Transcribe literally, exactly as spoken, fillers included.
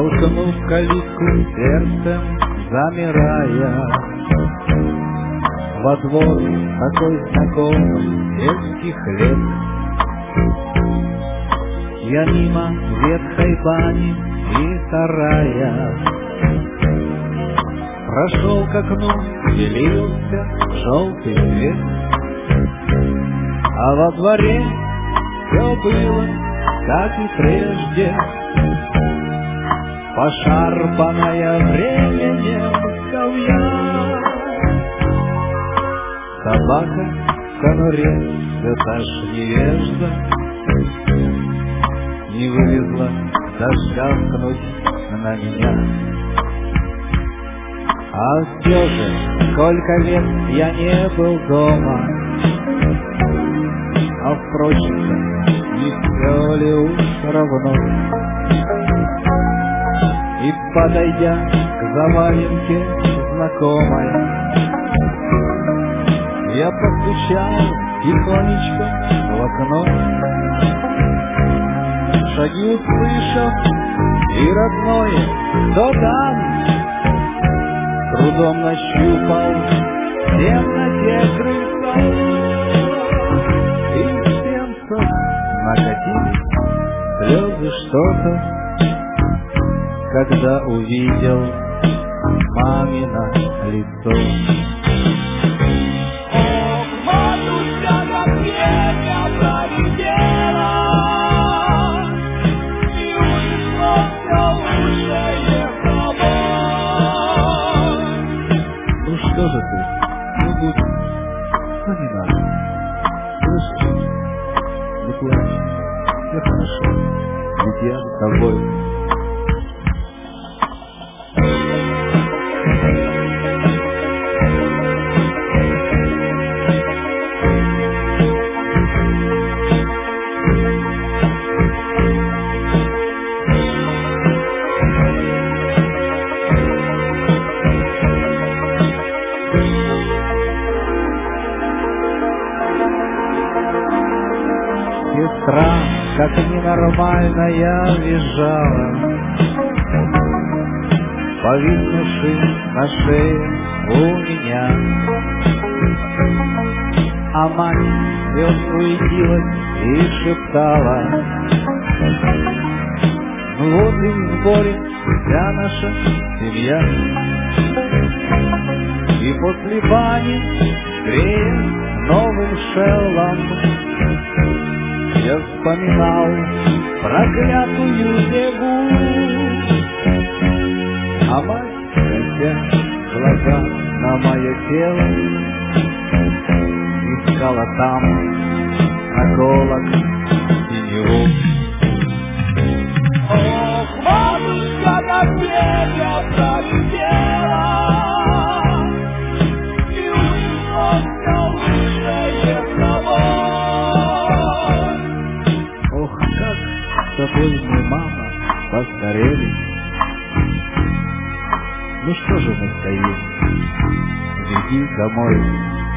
Толкнув калитку, сердцем замирая, во двор такой знакомый сельских лет. Я мимо ветхой бани и сарая прошел к окну, делился желтый свет, а во дворе все было, как и прежде, пошарпанная временем скамья. Собака в конуре все та ж невежда не вылезла даже взглянуть на меня. А все же, сколько лет я не был дома, а впрочем, не все ли уж равно. И подойдя к заваленке знакомой, я постучал тихонечко в окно. Шаги услышав, и родное, кто там, трудом нащупал в темноте крыльцо. И в сердце накатились слезы что-то, когда увидел мамино лицо. Что же ты? Не буду. Ну не надо. Слышишь? Не плачь. Все хорошо. Ведь я с тобой. Сестра, как ненормальная, визжала, повиснувши на шее у меня. А мать все суетилась и шептала: ну вот и в сборе вся наша семья. И после бани, грея новым шеллом, я вспоминал проклятую зеву. А мать, глядя глаза на мое тело, искала там наколок синеву. Ох, матушка, как время пролетело, и ушло все лучшее с тобой. Ох, как с тобой мы, мама, постарели. Ну что же мы стоим? Веди домой.